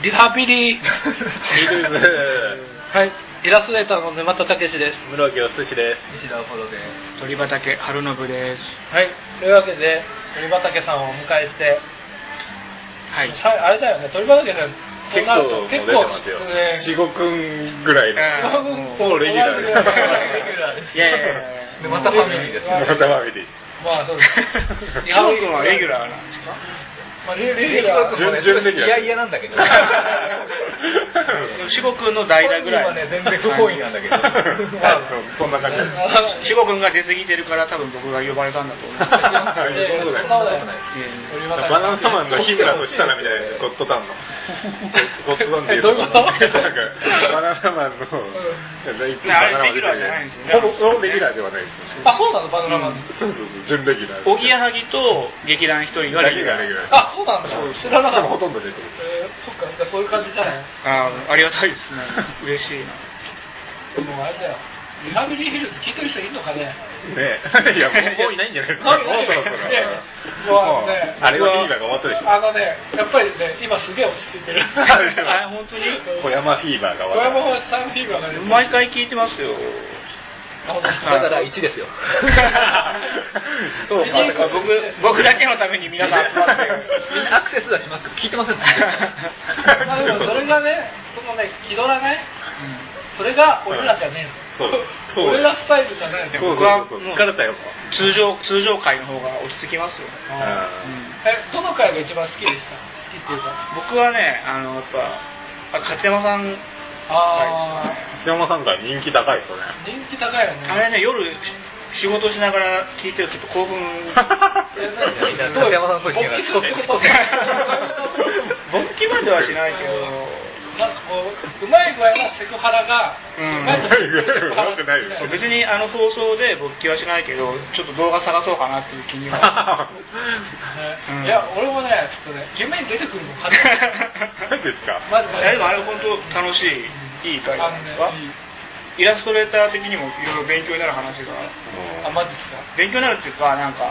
リハビリミートです。 はい、イラストレーターの沼田武史です。 室木お寿司です。 西田ポロです。 鳥畑春信です。 はい、というわけで鳥畑さんをお迎えして、 はい。 あれだよね、鳥畑さん結構もう出てますよ。4、5分ぐらいの。もうレギュラーです。 いやいやいや。 沼田ファミリーですね。 沼田ファミリー。 まあそうです。 リハ君はレギュラーなんですか？ まあ、レギュラー準レギュラー。 いやなんだけど。 四国君の代打ぐらい。 はね全然不本意なんだけど。 そんな感じ。 四国君が出過ぎてるから多分僕が呼ばれたんだと思う。 そんなことない。 バナナマンの日村としたらみたいなゴッドタウンの。ゴッドタウンっていうどういうこと？ バナナマンのいつもバナナマンレギュラーじゃないんですよね。 ほぼレギュラーではないですよね。 あ、そうなのバナナマン。 そう準レギュラー。 おぎやはぎと劇団一人がレギュラー。 あ、そうなんだ。知らなかった。 ほとんど出てる。 そっか、じゃあそういう感じじゃない。 ありがたいですね。嬉しいな。 でもあれだよ。リハビリヒルズ聞いてる人いるのかね。 ねいやもういないんじゃないですか。もうそろそろ。 もうね、 あれはフィーバーが終わったでしょ。 やっぱりね、今すげえ落ち着いてる。 あ、本当に。 小山フィーバーが終小わった。 山さんフィーバーがね。 毎回聞いてますよ。 だから1ですよ。 そうか、僕だけのために皆さん集まってみんなアクセスはしますけど聞いてませんね。 でもそれがね、そのね、気取らない、それが俺らじゃねえの。俺らスタイルじゃないの。 僕は疲れたよ。 通常回の方が落ち着きますよ。 どの回が一番好きでした？好きっていうか。 僕はね、やっぱ勝山さん。 勝山さんが人気高いですよね。 人気高いよね。 あれね、夜仕事しながら聞いてるとちょっと興奮。 勝山さんの声聞きながら。 勃起まではしないけど、 なんかこうまい具合なセクハラが。 別に放送で勃起はしないけど、ちょっと動画探そうかなっていう気には。 いや、俺もね、ちょっとね、夢に出てくるのかな。 マジですか？ マジで。でもあれ本当楽しい、いい回じゃないですか。イラストレーター的にもいろいろ勉強になる話が。 あ、マジですか？ 勉強になるっていうか、なんか、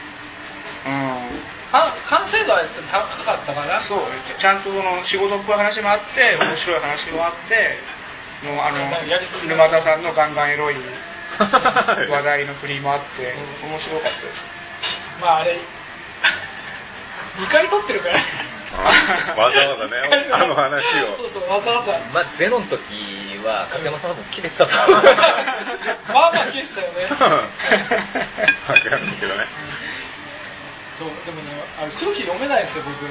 完成度は高かったかな。 そう、ちゃんとその仕事っぽい話もあって、面白い話もあって、もう沼田さんのガンガンエロい話題の振りもあって面白かったです。 まああれ2回撮ってるからわざわざね、あの話を。 そうわざわざ。 まあゼロの時は勝山さんも切れてたから。 まあ切れてたよね。 わかるんですけどね。 そう、でもね、空気読めないですよ僕。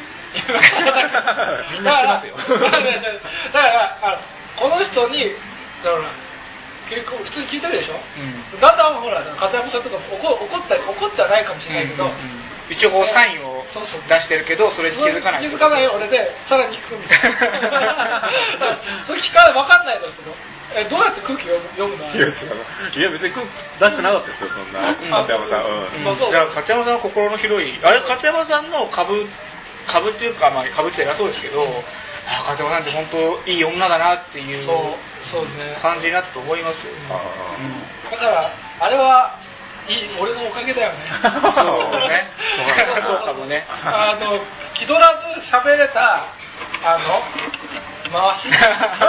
みんな知ってますよ。 だからこの人にだから結構普通に聞いてるでしょ。だんだんほら片山さんとか怒ってはないかもしれないけど、 一応サインを出してるけどそれに気づかない。 気づかない俺でさらに聞くみたいな。それ聞かない分かんないですよ。どうやって空気読むの？ いや別に空気出してなかったですよそんな勝山さん。 じゃあ勝山さんは心の広いあれ勝山さんの株っていうか株って偉そうですけど。勝山さんって本当いい女だなっていう感じになったと思いますよ。 だからあれはいい俺のおかげだよね。 そうね。そうかもね。 気取らず喋れた回し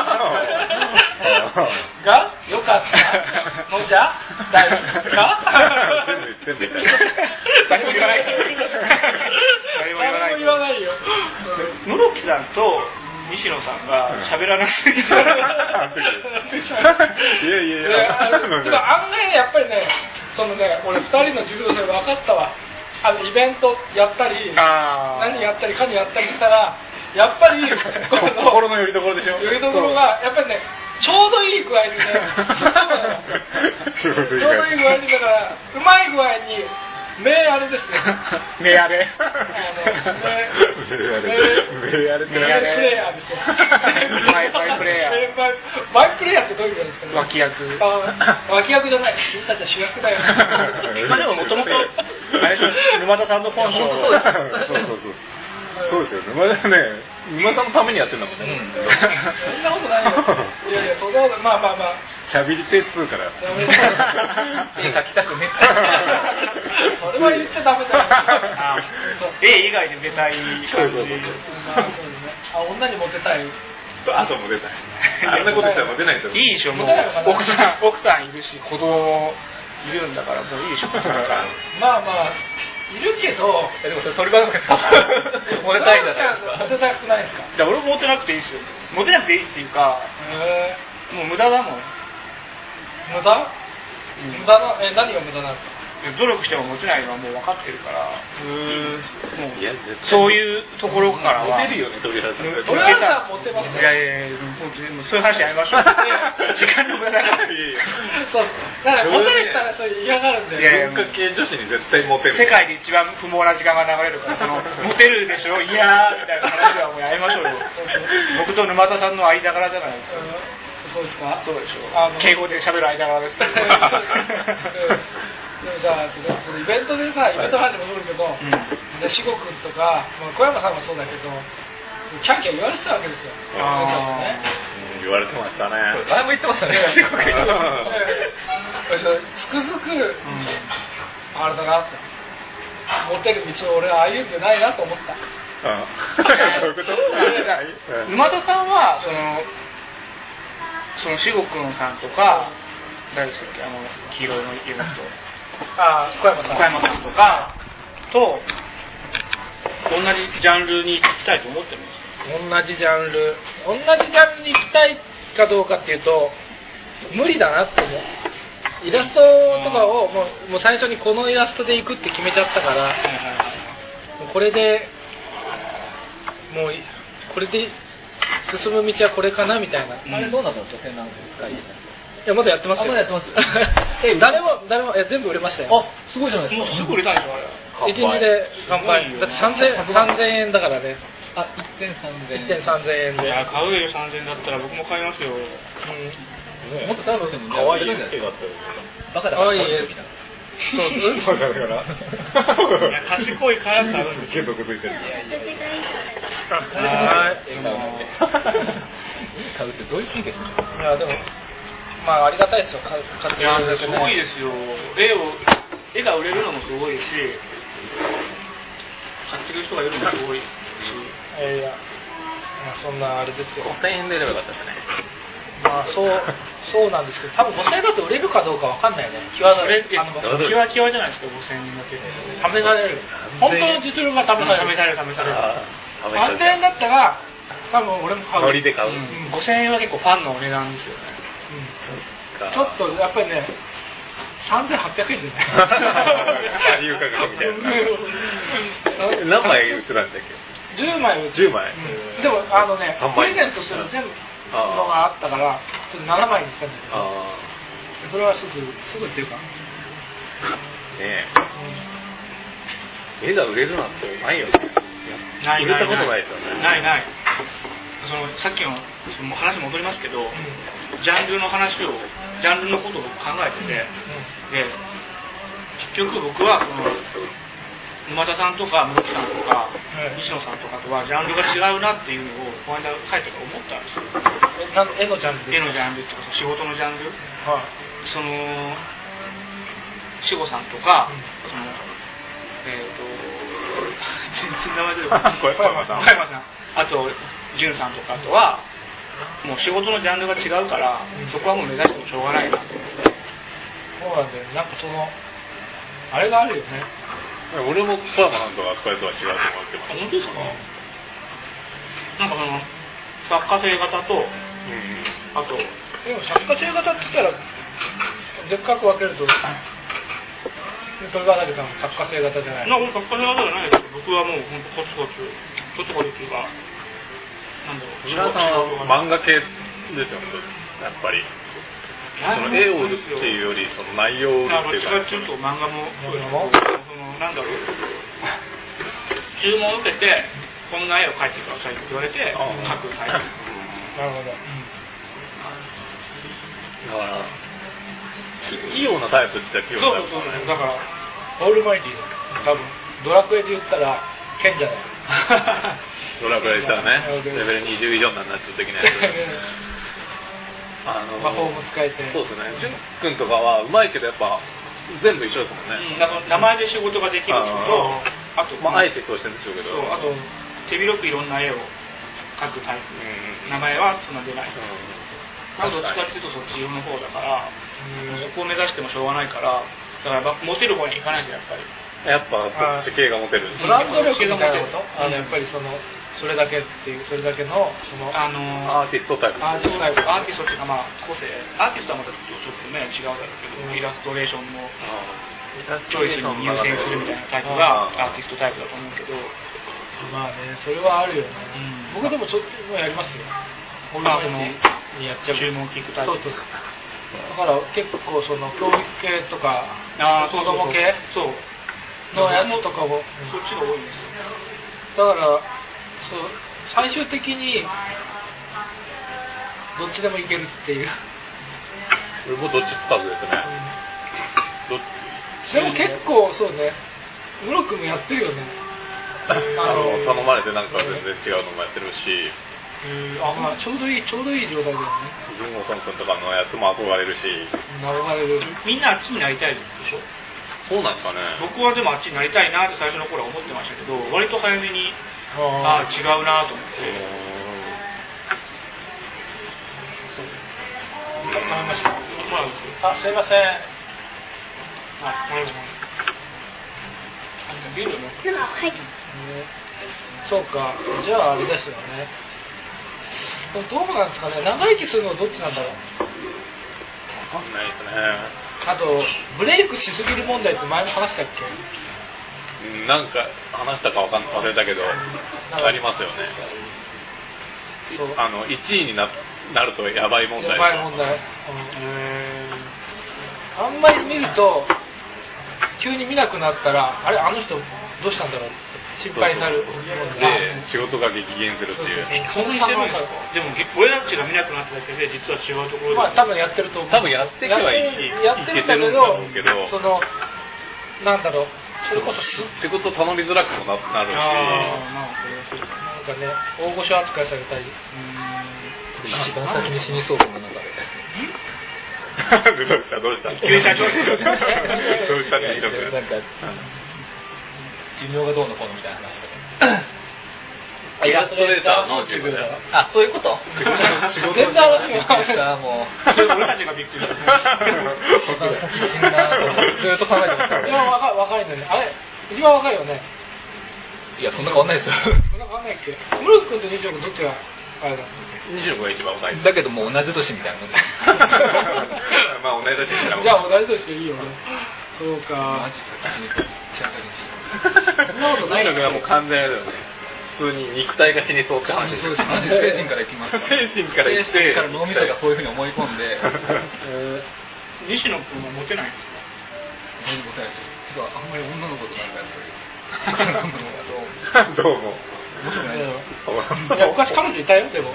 が良かったのじゃないか。 全部誰も言わないから。 誰も言わないよ。 室木さんと西野さんが喋らなすぎて。いや案外やっぱりね、俺2人の授業で分かったわ。イベントやったり何やったりかにやったりしたらやっぱり心の拠り所でしょ。 拠り所がやっぱりねちょうどいい具合にねちょうどいい具合にだからうまい具合に目あれですよ。 目あれ。 目プレイヤーですよ。 マイプレイヤー。 マイプレイヤーってどういうことですかね。 脇役。 脇役じゃない。君たちは主役だよ。 まあでももともと沼田さんの本性。 そう。 そうですよ。沼さんのためにやってんだもんね。 そんなことないよ。いやいや、そんなこと、まあ。 しゃべりてっつうから。 絵描きたくねそれは言っちゃダメだよ。 絵以外で出たい感じ。そうですね。 女にモテたい。 あとモテたい。あんなことしたらモテないと思う。 いいでしょ、もう。奥さんいるし、子供いるんだから、もういいでしょ。 まあ。いるけど、 でもそれ鳥羽さんモテたいじゃないですか。 モテたくないですか。 いや、俺もモテなくていいですよ。モテなくていいっていうか、もう無駄だもん。 無駄な、何が無駄なんですか。 努力してもモテないのはもう分かってるから、もうそそういうところからは。 モテるよね、鳥羽さん。 鳥羽さんモテます。 いや、もうそういう話やめましょう。時間の無駄だから。 そう。だからモテる人はそれ嫌がるんで。 文化系女子に絶対モテる。 世界で一番不毛な時間が流れるから、モテるでしょ、いやーみたいな話はもうやめましょうよ。僕と沼田さんの間柄じゃないですか。 そうですか。 そうでしょ。敬語で喋る間柄です。 でもさ、イベントでさ、イベントの話戻るけど、志吾君とか、小山さんもそうだけど、キャンキャン言われてたわけですよ。 言われてましたね。 前も言ってましたね。 つくづく、あれだなって。モテる道を俺は歩んでないなと思った。 沼田さんは、その志吾君さんとか、誰でしたっけ、黄色いの家の人。 小山さんとかと同じジャンルに行きたいと思ってます。 同じジャンルに行きたいかどうかっていうと無理だなって思う。イラストとかをもう最初にこのイラストで行くって決めちゃったから、これで進む道はこれかなみたいな。 あれどうなったんですか、展覧会でした。 いや、まだやってますよ。 まだやってます。 誰も全部売れましたよ。 すごいじゃないですか。 もうすぐ売れたんでしょ、あれ。 1日で乾杯。だって3000円だからね。 1点3000円。 1点3000円で。 いや、買うよ、3000円だったら僕も買いますよ。 もっと高くても可愛い絵だったよ。 バカだから買うでしょ、みたいな。 そう、バカだから。 いや、賢いから買うんですよ。 毒づいてる。 買うってどういう神経するの？ いや、でも、ありがたいですよ、買ってるだけ。すごいですよ。絵が売れるのもすごいし、買ってる人がいるのもすごいし。 いや、そんなあれですよ。 5000円で売ればよかったですね。 そうなんですけど、多分5000円だと売れるかどうかわかんないね。 キワじゃないですか、5000円だけ。 試される。本当の実力が試される。3000円だったら、多分俺も買う。 ノリで買う。 5000円は結構ファンのお値段ですよね。 ちょっとやっぱりね、3800円じゃない。 バリュー価格みたいな。何枚売ってたんだっけ ？10枚売ってた。 10枚。 でもプレゼントする全部のがあったから、ちょっと7枚にしたんだけど、それはすぐっていうか。ね絵が売れるなんてないよね。売れたことないですよね。 ない。さっきの話戻りますけど、ジャンルのことを考えてて、で結局僕はこの沼田さんとか室木さんとか西野さんとかとはジャンルが違うなっていうのをこの間書いてから思ったんですよ。 絵のジャンル？ 絵のジャンルっていうか仕事のジャンル。志吾さんとか、全然名前出てこない。小山さん、あと潤さんとかとはもう仕事のジャンルが違うから、そこはもう目指してもしょうがないなと思って。 そうなんだよ。なんかあれがあるよね。 俺も小山さんとかこれとは違うと思ってます。 本当ですか？なんか作家性型と、あとでも作家性型って言ったらでっかく分けるとそれはだけど作家性型じゃない。 作家性型じゃないですけど、僕はもう本当コツコツっていうか、なんだろう。 白さんは漫画系ですよね、やっぱり。絵を売るっていうより内容を売るっていうか。 どっちかっていうと漫画もなんだろう。注文を受けてこんな絵を描いてくださいって言われて描くタイプ。 なるほど。 だから器用なタイプって器用なタイプ。 そうだからオールマイティー多分ドラクエで言ったら剣じゃない。 ドラクエでしたらね、レベル20以上になっちゃう的なやつ。 魔法も使えて。 そうですね。ジュン君とかはうまいけどやっぱ全部一緒ですもんね。 名前で仕事ができるのと、あとまああえてそうしてるんでしょうけど。 そう、あと手広くいろんな絵を描くタイプ。名前はそんな出ない。どっちかっていうとそっちの方だから、そこを目指してもしょうがないから、だからモテる方に行かないとやっぱり。 やっぱそっち系がモテる。 ブランド力みたいなこと？やっぱりそれだけっていう、それだけのアーティストタイプ。 アーティストっていうかまあ個性。アーティストはまたちょっとね違うだろうけど、イラストレーションのチョイスに優先するみたいなタイプがアーティストタイプだと思うけど。 まあね、それはあるよね。僕でもちょっとやりますよ。 オンラインにやっちゃう。注文聞くタイプ。 だから結構教育系とか子供系のやつとかもそっちが多いんですよ。 だから最終的にどっちでもいけるっていう。 俺もどっちつかずですね。 でも結構そうね、ムロ君もやってるよね。 頼まれてなんか全然違うのもやってるし。 まあちょうどいい状態だよね。 ジンゴソン君とかのやつも憧れるし。 憧れる。 みんなあっちになりたいでしょ。 そうなんですかね。 僕はでもあっちになりたいなって最初の頃は思ってましたけど、割と早めに違うなと思って。 頼みました。すいません。 ビールね。 はい。 そうか。じゃああれですよね。どうなんですかね。長生きするのはどっちなんだろう。 わかんないですね。 あとブレイクしすぎる問題って前も話したっけ？ なんか話したか忘れたけど、ありますよね。1位になるとやばい問題。 やばい問題。あんまり見ると急に見なくなったらあの人どうしたんだろうって心配になる。 で仕事が激減するっていう。 そんなにしてるんですか？でも俺たちが見なくなっただけで実は違うところで。 まあ多分やってると思う。 多分やってけばいけてるんだろうけど、 なんだろう。それこそ仕事頼みづらくもなるし。 なんかね、大御所扱いされたり。 一番先に死にそうな中で。 どうした急に立ちましたどうしたね、 なんか寿命がどうのこうのみたいな話とか。 イラストレーターの自分だ。 あ、そういうこと？ 全然話がした。もう俺たちがびっくりした。 一番先に死んだとずっと考えてました。 一番若いのに、あれ一番若いよね。 いや、そんな変わんないですよ。 そんな変わんないっけ？ムロ君と西野君どっちがあれだ ？25が一番若いです。 だけどもう同じ年みたいなもんです。 まあ同い年みたいなもん。 じゃあ同い年でいいよね。そうか。 マジで死にそう。 そんなことない。 西野君はもう完全だよね。普通に肉体が死にそうって話です。 マジで精神からいきます。 精神からいって。 精神から脳みそがそういうふうに思い込んで。 西野君はモテないんですか？ モテないです。てかあんまり女の子となんかやっぱり。 どうも。 面白くないだろ。いや、昔彼女いたよ、でも。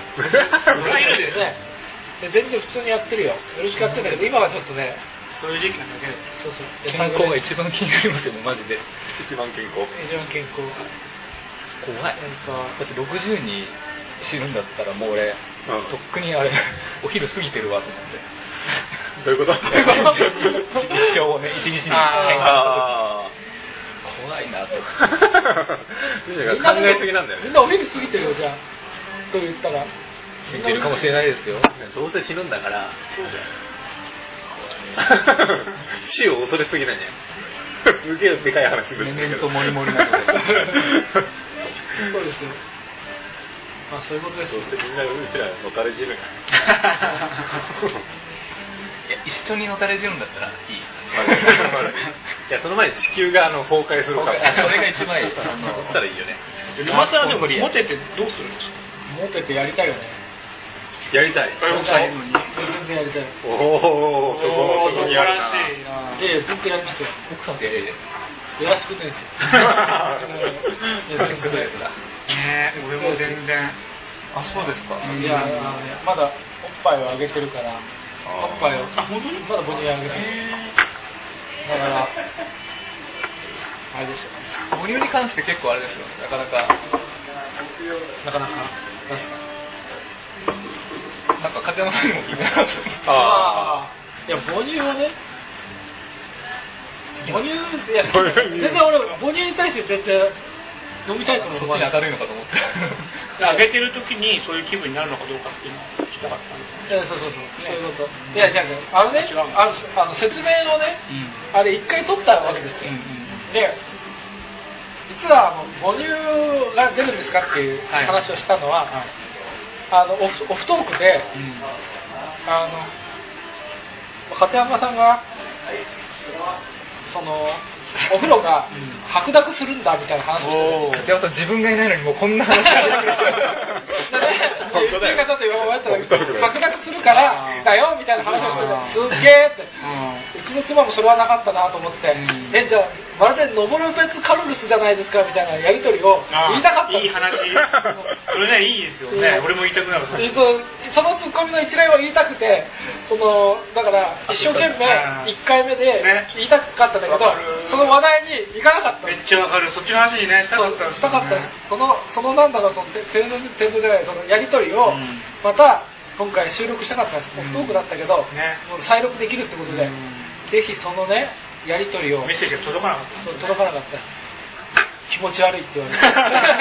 全然普通にやってるよ。よろしくやってんだけど、今はちょっとね、 そういう時期なんだけど。 そうそう。 健康が一番気になりますよ、マジで。 一番健康。 一番健康。 怖い。だって60に死ぬんだったらもう俺、とっくにあれ、お昼過ぎてるわと思って。 どういうこと？ 一生をね、一日に。怖いなと。 考えすぎなんだよね。 みんなお昼過ぎてるよ、じゃあ。と言ったら。 死んでるかもしれないですよ。 どうせ死ぬんだから。死を恐れすぎないね。すげえでかい話するんだけど。 メメントモリモリなので。 そうですよ。まあそういうことですよ。 みんなうちらのたれ死ぬ。 いや一緒にのたれ死ぬんだったらいい。 いやその前に地球が崩壊するから。 それが一番いい。 そしたらいいよね。 沼さんでもモテてどうするんですか？ モテてやりたいよね。 やりたい。 全然やりたい。 おお、男にやるな。 ずっとやりますよ。 奥さんとやりたい。 やらしくないですよ。 全然ですだ。 ねえ、俺も全然。 あ、そうですか。 いや、まだおっぱいをあげてるから、おっぱいを、 本当にまだ母乳あげてる。だから、あれですよね。 母乳に関して結構あれですよね。なかなかなかなかなんか風山さんにも聞いてなかった。 いや母乳はね、母乳いや全然俺母乳に対して全然飲みたいと思う。 そっちに明るいのかと思って。 あげてる時にそういう気分になるのかどうかっていうのを聞きたかったんですよ。 いやそういうこと。いや違うあのね、説明をね、あれ一回取ったわけですよ。で、実は母乳が出るんですかっていう話をしたのは、オフトークで、片山さんがそのお風呂が白濁するんだみたいな話をして、 片山さん自分がいないのにもうこんな話ができる。 言い方と言われたら白濁するからだよみたいな話をしてて、すっげーって、うちの妻もそれはなかったなと思って、じゃあまるでノボルベツカルルスじゃないですかみたいなやり取りを言いたかった。 いい話。それね、いいですよね。俺も言いたくなる。 そのツッコミの一例を言いたくて、だから一生懸命1回目で言いたかったんだけど、その話題に行かなかった。 めっちゃわかる。そっちの話にね、したかったんです。 したかった。そのなんだろう、そのテンドじゃない、そのやり取りをまた今回収録したかったんです。オフトークだったけど、もう再録できるってことで、ぜひそのねやり取りを。 メッセージが届かなかった。 届かなかった。気持ち悪いって言われて。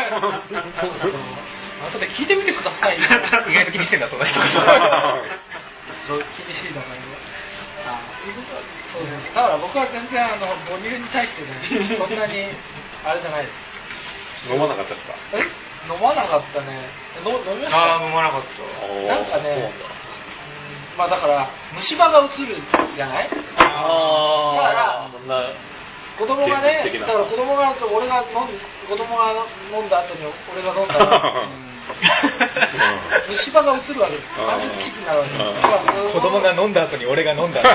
後で聞いてみてください。意外と気にしてんだそんな人。 そう気にしいだからね。そうですね。だから僕は全然母乳に対してね、そんなにあれじゃないです。 飲まなかったですか？ 飲まなかったね。飲みました。 飲まなかった。 なんかね、まあだから虫歯がうつるじゃない？だから子供がね、だから子供が飲んだ後に俺が飲んだら虫歯がうつるわけです。 子供が飲んだ後に俺が飲んだ。 なん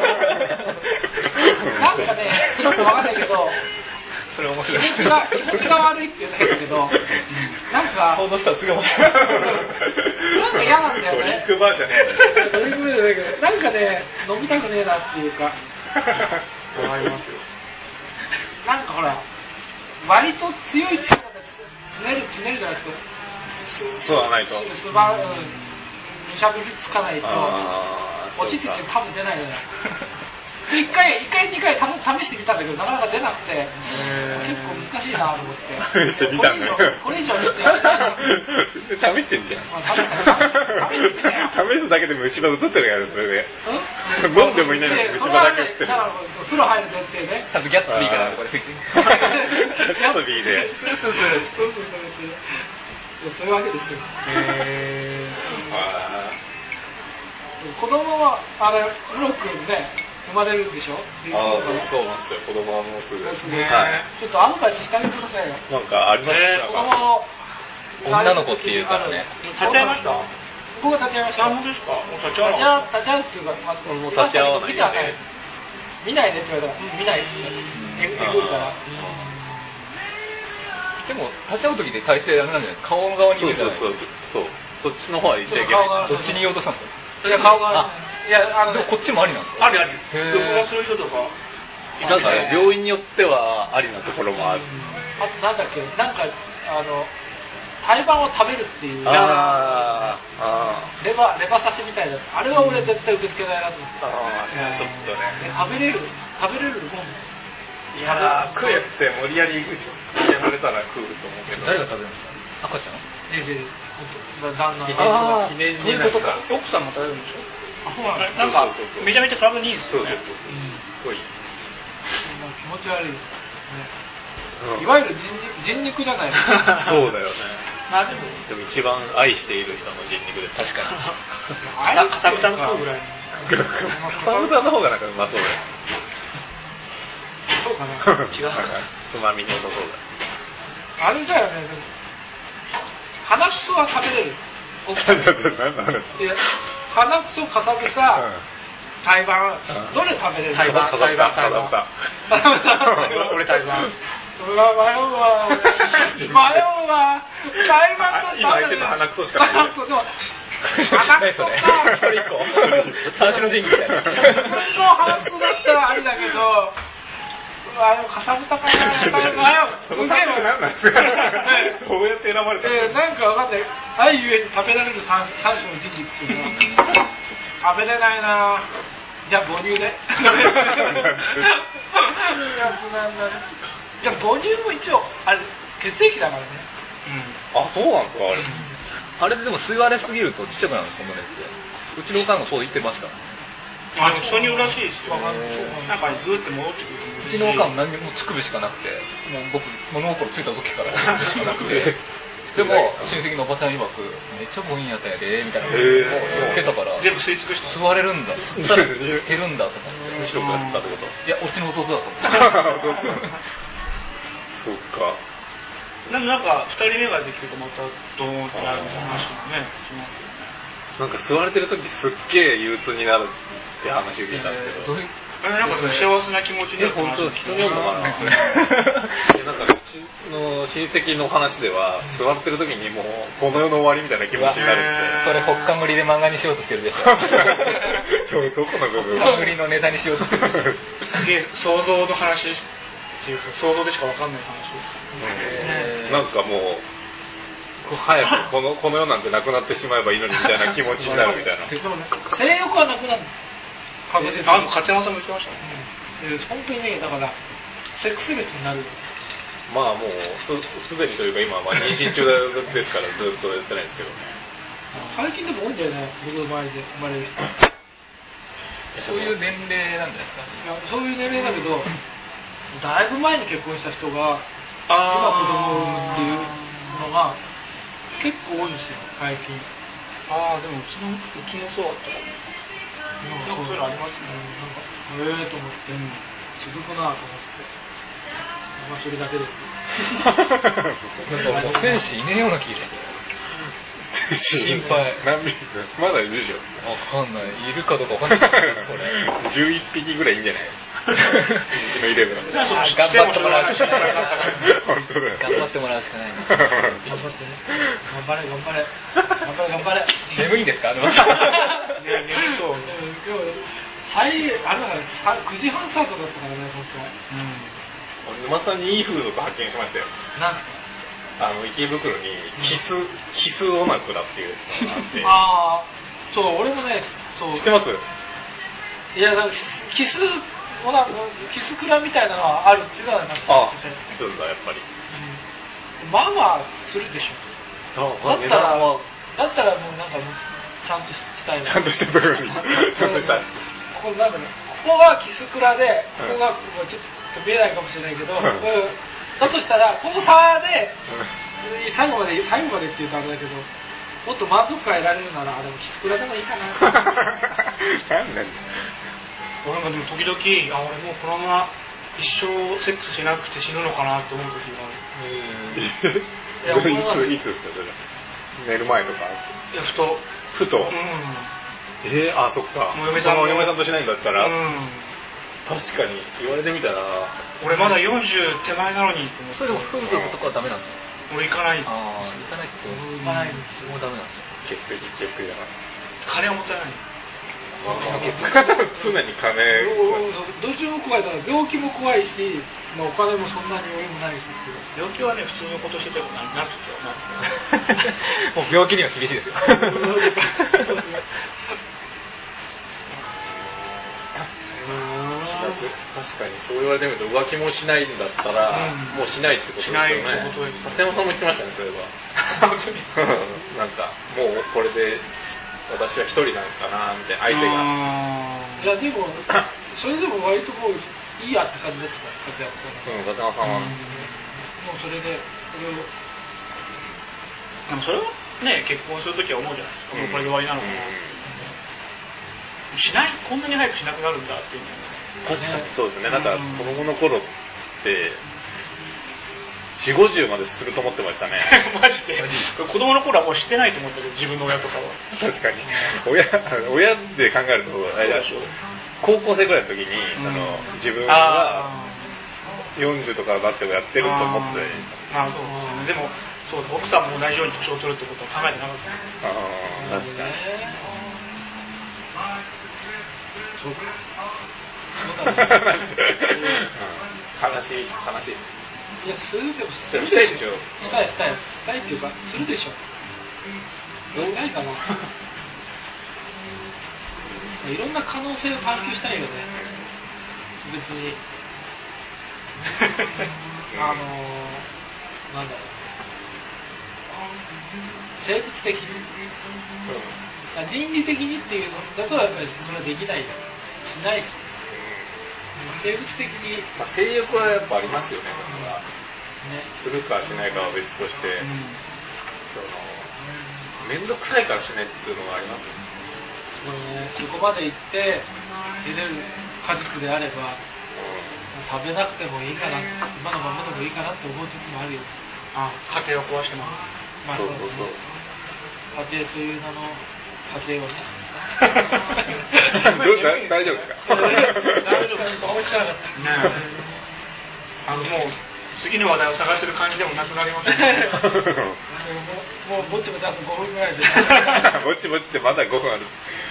かね、ちょっとわかんないけど。 それ面白い。 気持ちが悪いって言うんだけど、なんか想像したらすごい面白い。 なんか嫌なんだよね。 ドリンクバーじゃねえ。 ドリンクバーじゃないけど、なんかね飲みたくねえなっていうか。 わかりますよ。 なんかほら割と強い力でつねるじゃないですか。 そうはないと。 むしゃぶりつかないと落ち着いて多分出ないのよ。1回2回試してみたんだけどなかなか出なくて結構難しいなと思って。 試してみたんだよ。 これ以上ちょっとやりたいな。 試してんじゃん。試すだけで虫歯映ってるからそれで。飲んでもいないのに虫歯だけ映ってる。 だから風呂入る前提ね。 ちゃんとギャッツビーからこれ吹いて。 ギャッツビーで。 そういうわけですよ。子供はムロ君ね生まれるんでしょ。 そうなんですよ。子供はもうすぐ。 ちょっとアドバイスしてあげてくださいよ。 なんかありますね。 子供女の子っていうからね。 立ち会いました。 僕が立ち会いました。 本当ですか。 立ち会うっていうかもう立ち会わないで。 見ないでって言われたら見ないですね。エグいから。 でも立ち会う時で大抵ダメなんじゃないですか。顔側にいるじゃないですか。 そう。そっちの方は言っちゃいけない。 どっちに言おうとしたんですか。 いや顔がいやでもこっちもありなんですか。 あり。僕はそういう人とか。 なんか病院によってはありなところもある。 あとなんだっけなんか胎盤を食べるっていうレバ刺しみたいなあれは俺絶対受け付けないなと思って。 ちょっとね。 食べれるもん。 いや食えって無理やりやられたら食うと思うけど。 誰が食べるんですか。赤ちゃん。 旦那。 記念にそういうことか。 奥さんも食べるんでしょ。なんかめちゃめちゃ体にいいですよね。 すごい。 気持ち悪い。いわゆる人肉じゃないですか。そうだよね。 でも一番愛している人の人肉で確かに。かさぶたの食うぐらい。 かさぶたの方がなんかうまそうだよ。 そうかな。違う。 つまみの方が。 あれだよね。鼻くそは食べれる。 何の話？ 鼻くそかさぶた。胎盤どれ食べれる？ 胎盤。俺胎盤。 迷うわ。胎盤と今言ってた鼻くそしかない。 鼻くそか。 三種の神器みたいな。 鼻くそだったらあれだけど、 かさぶたかなその単語何なんですかどうやって選ばれたのなんかわかんない愛ゆえに食べられる3種の事実っていうのは食べれないなじゃあ母乳でじゃあ母乳も一応あれ血液だからねあ、そうなんですかあれあれでも吸われすぎるとちっちゃくなるんですか胸ってうちのおかんがそう言ってました人によるらしいですよなんかずっと戻ってくると思ううちのおかん何もつくぶしかなくてもう僕物心ついた時からつくぶしかなくてでも親戚のおばちゃん曰くめっちゃ母乳やったんやでみたいな言ってたから全部吸い尽くした吸われるんだ吸ったら減るんだと思って白くなったってこといやうちの弟だと思ってそっかなんか2人目ができるとまたドーンってなるみたいな話もねしますよねなんか吸われてる時すっげえ憂鬱になるって話を聞いたんですけど、 なんか幸せな気持ちになる本当人によるのかななんかうちの親戚の話では吸われてる時にもうこの世の終わりみたいな気持ちになるってそれほっかむりで漫画にしようとしてるでしょそうどこの部分ほっかむりのネタにしようとしてるでしょすげえ想像の話っていうか想像でしか分かんない話ですなんかもう早くこの世なんてなくなってしまえばいいのにみたいな気持ちになるみたいなでもね性欲はなくなる勝山さんも言ってましたね本当にねだからセックスレスになるまあもうすでにというか今はまあ妊娠中ですからずっとやってないですけど最近でも多いんだよね僕の周りで生まれるそういう年齢なんじゃないですかいやそういう年齢だけどだいぶ前に結婚した人が今子供を産むっていうのが結構多いんですよ最近でもうちもそうだったかもなんかそういうのありますねなんかと思って続くなと思ってまあそれだけですなんかもう戦士いねえような気がして心配何匹まだいるでしょわかんないいるかどうかわかんないそれ 11匹ぐらいいいんじゃないうちのイレブン頑張ってもらうしかない本当だよ頑張ってもらうしかない頑張ってね頑張れ眠いんですか眠そう今日あれだから9時半スタートだったからね本当沼さんにいい風俗発見しましたよなんすか池袋にキスオナクラっていうのがあってそう俺もねそう知ってますいやなんかキスクラみたいなのはあるっていうのはなんかするんだやっぱりまあまあするでしょだったらもうなんかちゃんとしたいなちゃんとした部分にちゃんとしたいここなんだろうここがキスクラでここがちょっと見えないかもしれないけどだとしたらこの差で最後までって言うとあれだけどもっと満足感得られるならでもキスクラでもいいかななんなん俺もでも時々俺もうこのまま一生セックスしなくて死ぬのかなと思う時があるいつですかそれ寝る前とかいやふとそっかもう嫁さんとしないんだったら確かに言われてみたら俺まだ40手前なのにそれでも風俗とかはダメなんですか俺行かない行かないって行かないんですもうダメなんですよ潔癖だから金はもったいない常に金どっちも怖いから病気も怖いし、お金もそんなに余裕もないし病気はね普通のことしててもなんつってもう病気には厳しいですよ確かにそう言われてみると浮気もしないんだったら、もうしないってことですよね。 しないってことです。 佐山さんも言ってましたね、そういえば。本当になんかもうこれで私は一人なんかなみたいな相手が。 いやでもそれでも割とこういいやって感じだったから佐山さんは。 もうそれでそれを。 でもそれはね結婚するときは思うじゃないですか。もうこれで終わりなのかな。しないこんなに早くしなくなるんだっていうの確かにそうですね。なんか子供の頃って40、50まですると思ってましたね。 マジで子供の頃はもうしてないと思ってたけど自分の親とかは確かに親で考えると高校生ぐらいの時に、自分が40とかなってもやってると思ってそうでもそう奥さんも同じように年を取るってことは考えてなかった。 確かにそうか悲しい。 いや、するでもしたいでしょ。 したいっていうか、するでしょ。しないかな。いろんな可能性を探求したいよね。別に。なんだろう。生物的に、倫理的にっていうのだとやっぱりそれはできないしないし、生物的に、 性欲はやっぱありますよね、それはね、するかしないかは別として、面倒くさいからしないっていうのがありますよね。 そこまで行って出れる果実であれば、食べなくてもいいかな、今のままでもいいかなって思う時もあるよ。 家庭を壊しても。 そう家庭という名の家庭をね。 大丈夫ですか？ 大丈夫ですか？面白かった。 もう次の話題を探してる感じでもなくなりましたね。 もうぼちぼちあと5分ぐらいで。 ぼちぼちってまだ5分ある。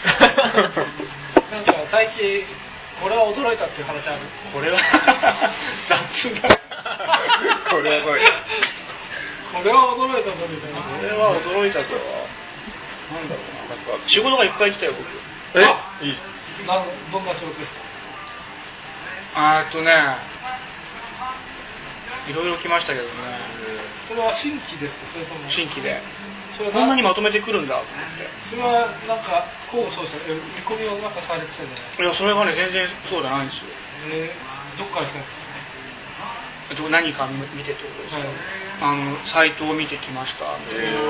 なんか最近これは驚いたっていう話ある。 これは雑だ。 これは驚いた。 これは驚いたぞみたいな。 これは驚いたとは。なんだろうな。なんか仕事がいっぱい来たよ僕。 いい。 どんな仕事ですか？ いろいろ来ましたけどね。 それは新規ですか？それとも新規で。こんなにまとめてくるんだと思って。 それはなんか候補そうした見込みをなんかされてたじゃないですか。 いやそれがね全然そうじゃないんですよ。 どっから来たんですか？ 何か見てってことですか？サイトを見てきました。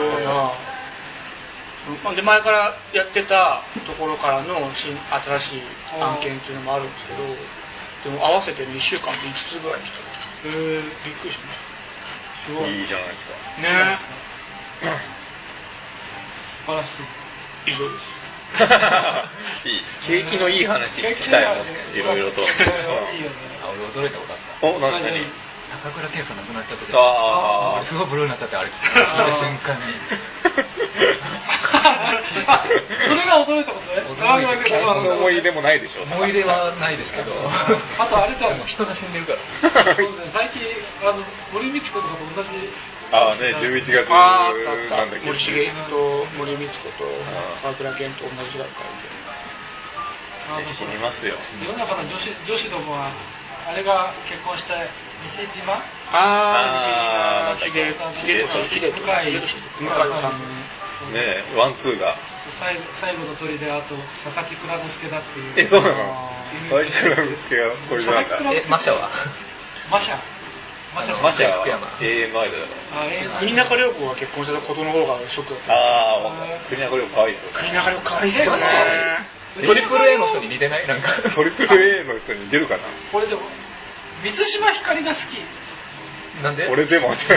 で前からやってたところからの新しい案件っていうのもあるんですけど、でも合わせて1週間で5つぐらい来た。びっくりしました。すごい。 いいじゃないですか。 ねえ。 素晴らしい。 以上です。 いい。景気のいい話聞きたいもんね。いろいろと。いいよね。 俺驚いたことあった。 何？ 高倉健さん亡くなっちゃってて、あれすごいブルーになっちゃって、あれ聞いた瞬間にそれが驚いたことね。 何の思い出もないでしょ。 思い出はないですけど、 あとあれじゃん、 人が死んでるから最近森光子とかと同じ。 11月なんだっけ、森重と森光子と高倉健と同じだったんで。 死にますよ。 世の中の女子どもはあれが結婚して西島秀俊向井さんね、ワンツーが最後の鳥で、あと佐々木蔵之介だっていう。 そうなの？佐々木蔵之介がこれなんだ。 マシャはマシャは AMI だから国中涼子が結婚したことの方がショックだった。 国中涼子かわいいですよね。 国中涼子かわいいですよね。 トリプル A の人に似てない？なんかトリプル A の人に似てるかな。 これでも満島ひかりが好き。 なんで？俺でもなんか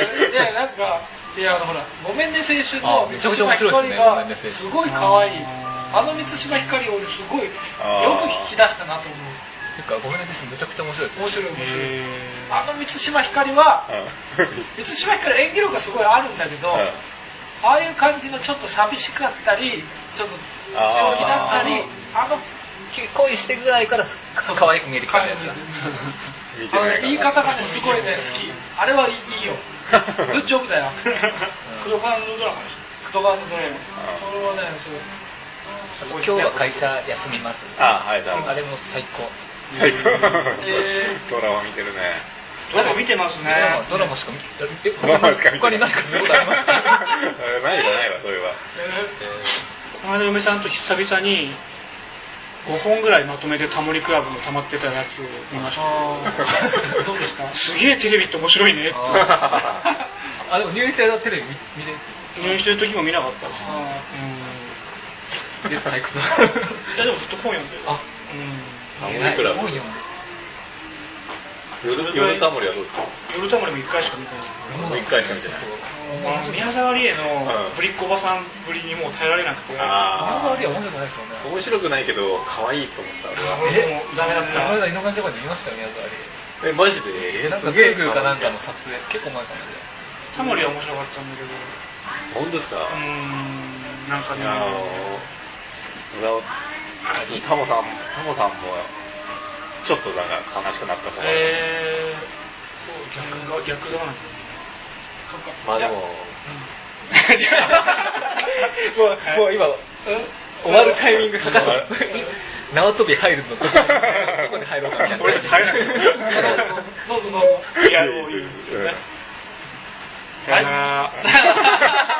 ほらごめんね青春の満島ひかりがすごい可愛い。満島ひかりを俺すごいよく引き出したなと思う。 てかごめんねめちゃくちゃ面白いです。 面白い。満島ひかりは満島ひかり演技力がすごいあるんだけど、ああいう感じのちょっと寂しかったりちょっと正気だったり恋してぐらいから可愛く見えてきたやつだ。 言い方がねすごいね好き。あれはいいよ。グッジョブだよ。クドカンのドラマです。クドカンのドラマ。それはね今日は会社休みます。 あれも最高。 ドラマ見てるね。 ドラマ見てますね。 ドラマしか見てない。 他に何か見たことありますか？ ないわそれは。 この間嫁さんと久々に5本ぐらいまとめてタモリクラブの溜まってたやつを見ました。 どうでした？ すげえテレビって面白いね。 でも入院してるテレビ見れる？ 入院してる時も見なかったです。 で退屈。 でもずっと本読んでる。 タモリクラブ。夜タモリはどうですか？ 夜タモリも1回しか見てない。 1回しか見てない。 宮沢りえのぶりっ子おばさんぶりにもう耐えられなくて。 宮沢りえは面白くないですよね。 面白くないけど可愛いと思った俺は。 でもダメだった。 この間井の頭で見ましたよ宮沢りえ。マジで？ なんかグーグーかなんかの撮影結構前かもしれない。 タモリは面白かったんだけど。 本当ですか？ なんかね。 タモさんもちょっとなんか悲しくなったとか、 そう逆だな。 まあでももう今終わるタイミングかかる。縄跳び入るのどこで入ろうかみたいな。 俺たち入らない。 どうぞ。いや、もういいですよね。さよなら。